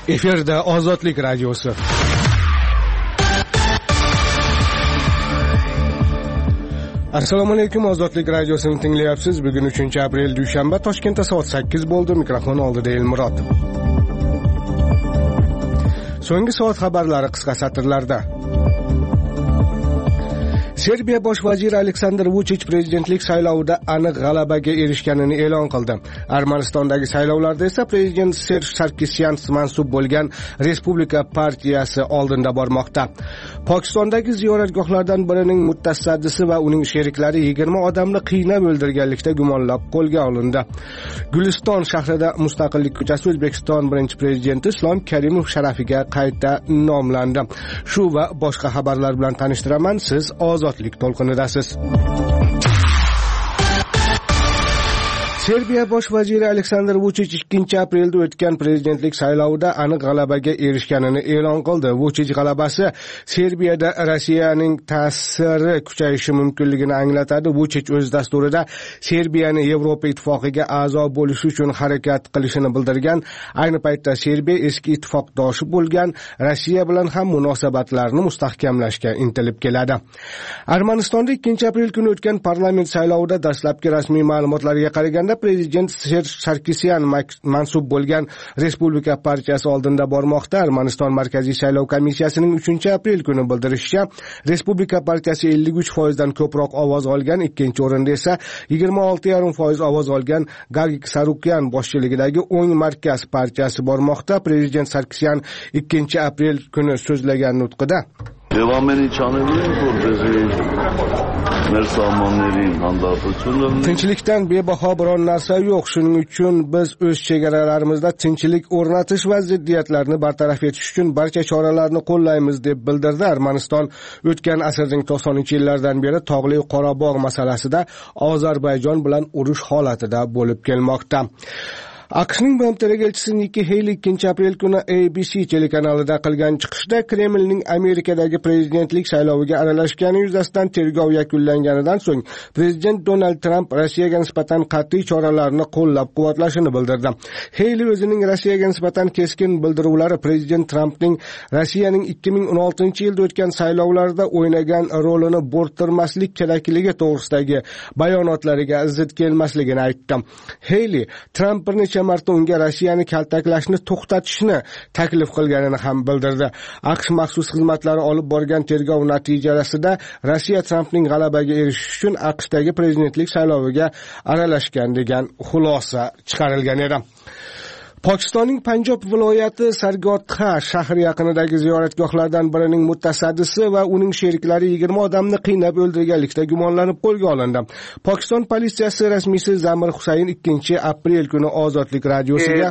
Efirda Ozodlik radiosi. Assalomu alaykum, Ozodlik radiosini tinglayapsiz. Bugun 3-aprel dushanba, Toshkentda soat 8 bo'ldi. Mikrofon oldida Elmurod. So'nggi soat xabarlari qisqa satrlarda. Serbiya bosh vaziri Aleksandr Vuchich prezidentlik saylovida aniq g'alabaga erishganini e'lon qildi. Armanistondagi saylovlarda esa prezident Serj Sarkisyan mansub bo'lgan Respublika partiyasi oldinda bormoqda. Pokistondagi ziyoratgohlardan birining mutasaddisi va uning sheriklari 20 odamni qiynab o'ldirganlikda gumonlab qo'lga olindi. Guliston shahrida Mustaqillik ko'chasi O'zbekiston birinchi prezidenti Islom Karimov sharafiga qayta nomlandi. Shu va boshqa xabarlar bilan tanishtiraman. Siz Ozodlik to'lqinidasiz. Serbiya bosh vaziri Aleksandr Vuchich 2-aprelda o'tgan prezidentlik saylovida aniq g'alabaga erishganini e'lon qildi. Vuchich g'alabasi Serbiyada Rossiyaning ta'siri kuchayishi mumkinligini anglatadi. Vuchich o'z dasturida Serbiyani Yevropa ittifoqiga a'zo bo'lishi uchun harakat qilishini bildirgan. Ayni paytda Serbiya eski ittifoqdoshi bo'lgan Rossiya bilan ham munosabatlarni mustahkamlashga intilib keladi. Armanistonda 2-aprel kuni o'tgan parlament saylovida dastlabki rasmiy ma'lumotlarga qaraganda prezident Serj Sarkisyan mansub bo'lgan Respublika partiyasi oldinda bormoqda. Armaniston markaziy saylov komissiyasining 3-aprel kuni bildirishicha, Respublika partiyasi 53% dan ko'proq ovoz olgan, ikkinchi o'rinda esa 26,5% ovoz olgan Gagik Sarukyan boshchiligidagi O'ng markaz partiyasi bormoqda. Prezident Sarkisyan 2-aprel kuni so'zlagan nutqida tinchlikdan bebaho biron narsa yo'q. Shuning uchun biz o'z chegaralarimizda tinchlik o'rnatish va ziddiyatlarni bartaraf etish uchun barcha choralarni qo'llaymiz deb bildirdi. Armaniston o'tgan asrning 90-yillardan beri Tog'li Qorabog' masalasida Ozarbayjon bilan urush holatida bo'lib kelmoqda. AQShning BMTdagi elchisi Nikki Haley 2-aprel kuni ABC telekanalida qilgan chiqishda Kremlning Amerikadagi prezidentlik sayloviga aralashgani yuzasidan tergov yakunlanganidan so'ng prezident Donald Trump Rossiyaga nisbatan qat'iy choralarni qo'llab-quvvatlashini bildirdi. Haley o'zining Rossiyaga nisbatan keskin bildiruvlari prezident Trumpning Rossiyaning 2016-yilda o'tgan saylovlarda o'ynagan rolini bo'rttirmaslik kerakligi to'g'risidagi bayonotlariga zid kelmasligini aytdi. Haley Trump bir necha marta unga Rossiyani kaltaklashni to'xtatishni taklif qilganini ham bildirdi. AQSh maxsus xizmatlari olib borgan tergov natijasida Rossiya Trumpning g'alabaga erishishi uchun AQShdagi prezidentlik sayloviga aralashgan degan xulosa chiqarilgan edi. Pokistonning Panjob viloyati Sargodha shahri yaqinidagi ziyoratgohlardan birining mutasaddisi va uning sheriklari 20 odamni qiynab o'ldirganlikda gumonlanib qo'lga olindi. Pokiston politsiyasi rasmiysi Zamir Husayn 2-aprel kuni Ozodlik radiosiga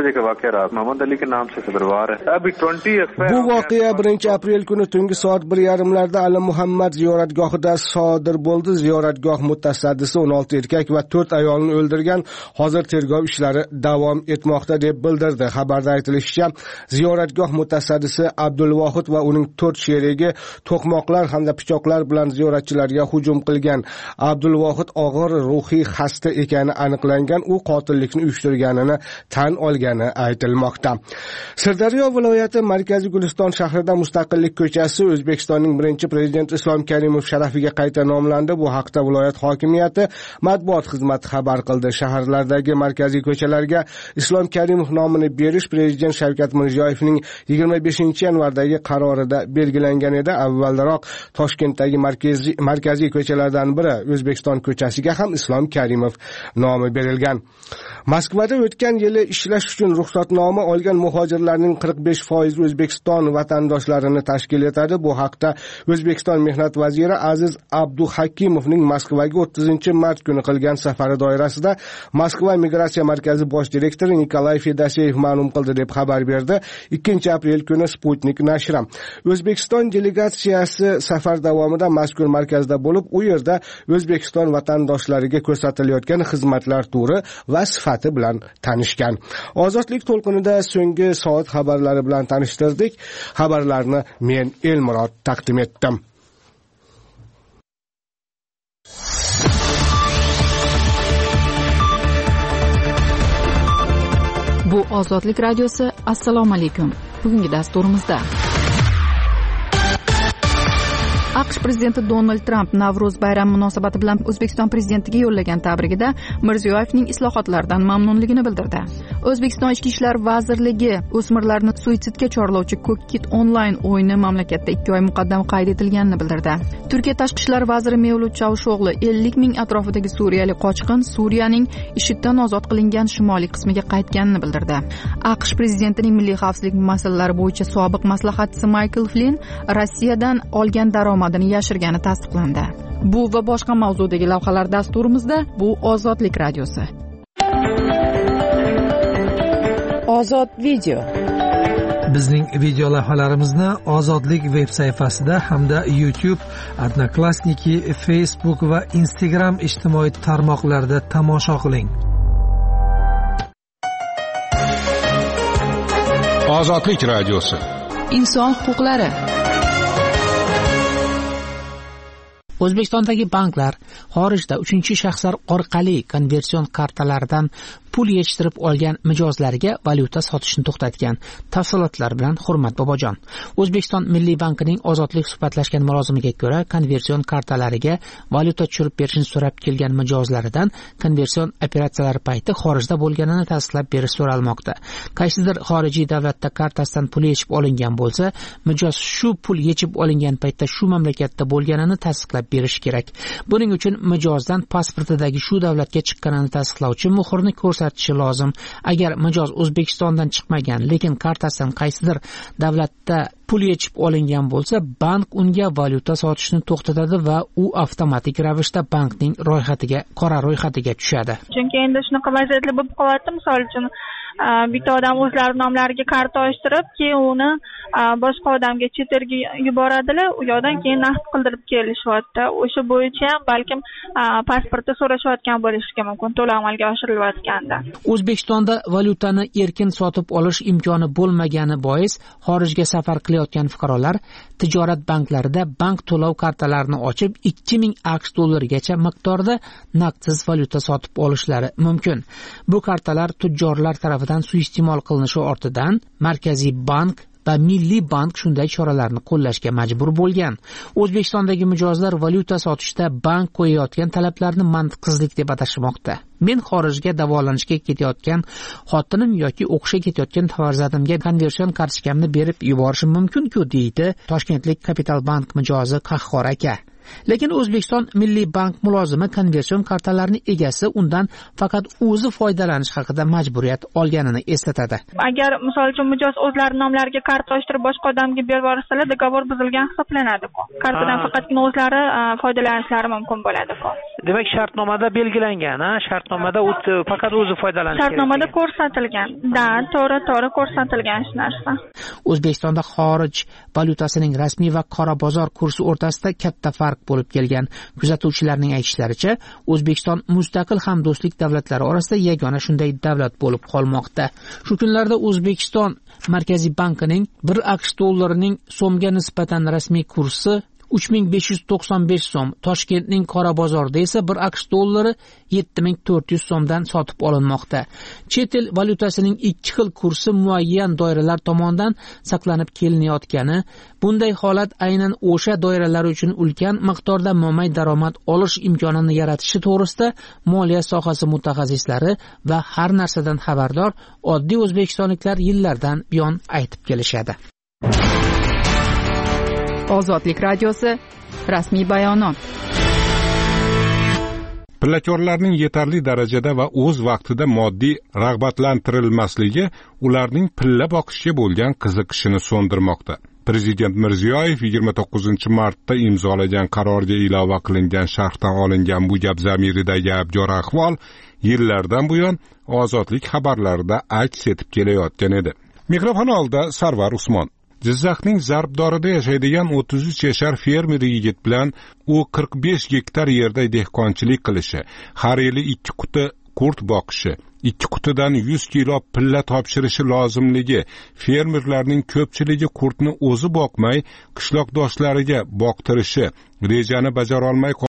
bu voqea 1-aprel kuni tungi soat 1:30larda Ali Muhammad ziyoratgohida sodir bo'ldi. Ziyoratgoh mutasaddisi 16 erkak va 4 ayolni o'ldirgan. Hozir tergov ishlari davom etmoqda deb bildirdi. Xabarda aytilishicha, ziyoratgoh mutasaddisi Abdulvohid va uning 4 sherigi to'qmoqlar hamda pichoqlar bilan ziyoratchilarga hujum qilgan. Abdulvohid og'ir ruhiy xasta ekani aniqlangan, u qotillikni uyushtirganini tan olgani aytilmoqda. Sirdaryo viloyati markaziy Guliston shahrida Mustaqillik ko'chasi O'zbekistonning birinchi prezidenti Islom Karimov sharafiga qayta nomlandi. Bu haqda viloyat hokimiyati matbuot xizmati xabar qildi. Shaharlardagi markaziy ko'chalarga Islom Karimov nomini berish prezident Shavkat Mirziyoyevning 25-yanvardagi qarorida belgilangan edi. Avvalroq Toshkentdagi markaziy ko'chalardan biri O'zbekiston ko'chasiga ham Islom Karimov nomi berilgan. Moskvada o'tgan yili ishlash uchun ruxsatnoma olgan muhojirlarning 45% O'zbekiston vatandoshlarini tashkil etadi. Bu haqda O'zbekiston mehnat vaziri Aziz Abduhakimovning Moskvaga 30-mart kuni qilgan safari doirasida Moskva migratsiya markazi bosh direktori Nikolay Fedoseyev ma'lum qildi deb xabar berdi. 2-aprel kuni Sputnik nashri. O'zbekiston delegatsiyasi safar davomida mazkur markazda bo'lib, u yerda O'zbekiston vatandoshlariga ko'rsatilayotgan xizmatlar turi va sifati bilan tanishgan. Ozodlik to'lqinida so'nggi soat xabarlari bilan tanishtirdik. Xabarlarni men Elmurod taqdim etdim. Bu Ozodlik radiosi. Assalomu alaykum. Bugungi dasturimizda AQSh prezidenti Donald Tramp Navro'z bayrami munosabati bilan O'zbekiston prezidentiga yo'llagan tabrigida Mirziyoyevning islohotlardan mamnunligini bildirdi. O'zbekiston Ichki ishlar vazirligi o'smirlarni suitsidga chorlovchi Ko'kkit onlayn o'yini mamlakatda 2 oy muqaddam qayd etilganini bildirdi. Turkiya tashqi ishlar vaziri Mevlut Chavusho'g'li 50 ming atrofidagi suriyalik qochqin Suriyaning IShIDdan ozod qilingan shimoliy qismiga qaytganini bildirdi. AQSh prezidentining milliy xavfsizlik masalalari bo'yicha sobiq maslahatchisi Michael Flynn Rossiyadan olgan daromadini yashirgani tasdiqlandi. Bu va boshqa mavzudagi lavhalar dasturimizda. Bu Ozodlik radiosi. Ozod video. Bizning video lavhalarimizni Ozodlik veb sayfasida hamda YouTube, Odnoklassniki, Facebook va Instagram ijtimoiy tarmoqlarida tomosha qiling. Ozodlik radiosi. Inson huquqlari. O'zbekistondagi banklar xorijda 3-shaxslar orqali konversion kartalaridan pul yechtirib olgan mijozlarga valyuta sotishni to'xtatgan. Tafsilotlar bilan Hurmat Bobojon. O'zbekiston Milliy bankining ozodlik suhbatlashgan mulozimiga ko'ra, konversion kartalariga valyuta tushirib berishni so'rab kelgan mijozlaridan konversion operatsiyalari payti xorijda bo'lganini tasdiqlab berish so'ralmoqda. Qaysidir xorijiy davlatda kartasidan pul yechib olingan bo'lsa, mijoz shu pul yechib olingan paytda shu mamlakatda bo'lganini tasdiqlab berish kerak. Buning uchun mijozdan pasportidagi shu davlatga chiqqanini tasdiqlovchi muhrni ko'rsatishi lozim. Agar mijoz O'zbekistondan chiqmagan, lekin kartasidan qaysidir davlatda pul yechib olingan bo'lsa, bank unga valyuta sotishni to'xtatadi va u avtomatik ravishda bankning qora ro'yxatiga tushadi. Chunki endi shunaqa vaziyatlar bo'lib qolyapti, misol uchun bitta odam o'zlari nomlariga karta ochtirib, keyin uni boshqa odamga chet elga yuboradilar, u yoqdan keyin naqd qildirib kelishyapti. O'sha bo'yicha ham balkim pasportni so'rashayotgan bo'lishi mumkin, to'lov amalga oshirilayotganda. O'zbekistonda valyutani erkin sotib olish imkoni bo'lmagani bois xorijga safar qilayotgan fuqarolar tijorat banklarida bank to'lov kartalarini ochib 2000 AQSh dollarigacha miqdorda naqdsiz valyuta sotib olishlari mumkin. Bu kartalar tujjorlar tomonidan suiiste'mol qilinishi ortidan Markaziy bank va Milliy bank shunday choralarni qo'llashga majbur bo'lgan. O'zbekistondagi mijozlar valyuta sotishda bank qo'yayotgan talablarni mantiqsizlik deb atashmoqda. Men xorijga davolanishga ketayotgan xotinim yoki o'qishga ketayotgan farzandimga konversion kartochkamni berib yuborishim mumkin-ku, deydi Toshkentlik Kapital bank mijozi Qahhor aka. Lekin O'zbekiston Milliy bank mulozimi konversion kartalarining egasi undan faqat o'zi foydalanish haqida majburiyat olganini eslatadi. Agar misol uchun mijoz o'zlari nomlariga karta ochtirib boshqa odamga berib yuborsalar, dogovor buzilgan hisoblanadi. Kartadan faqatgina o'zlari foydalanishlari mumkin bo'ladi. Demak, shartnomada belgilangan, shartnomada faqat o'zi foydalanishi kerak. Shartnomada ko'rsatilgan. To'g'ri ko'rsatilgan shu narsa. O'zbekistonda xorij valyutasining rasmiy va qora bozor kursi o'rtasida katta farq bo'lib kelgan. Kuzatuvchilarning aytishlaricha, O'zbekiston mustaqil hamdo'stlik davlatlari orasida yagona shunday davlat bo'lib qolmoqda. Shu kunlarda O'zbekiston Markaziy bankining 1 AQSh dollarining so'mga nisbatan rasmiy kursi 3595 so'm, Toshkentning qora bozorida esa 1 AQSh dollari 7400 so'mdan sotib olinmoqda. Chet el valyutasining ikki xil kursi muayyan doiralar tomonidan saqlanib kelinayotgani, bunday holat aynan o'sha doiralar uchun ulkan miqdorda mo'may daromad olish imkonini yaratishi to'g'risida moliya sohasi mutaxassislari va har narsadan xabardor oddiy o'zbekistonliklar yillardan buyon aytib kelishadi. Ozodlik radiosi. Rasmiy bayonot. Pillakorlarning yetarli darajada va o'z vaqtida moddiy rag'batlantirilmasligi ularning pilla boqishga bo'lgan qiziqishini so'ndirmoqda. Prezident Mirziyoyev 29-martda imzolagan qarorga ilova qilingan sharhdan olingan bu gap zamiridagi abjor ahvol yillardan buyon Ozodlik xabarlarida aks etib kelayotgan edi. Mikrofon oldida Sarvar Usmon. Jizzaxning Zarbdorida yashaydigan 33 yashar fermer yigit bilan u 45 gektar yerda dehqonchilik qilishi, har yili 2 quti qurt boqishi, 2 qutidan 100 kilo pilla topshirishi lozimligi, fermerlarning ko'pchiligi qurtni o'zi boqmay, qishloqdoshlariga boqtirishi, rejani bajara olmay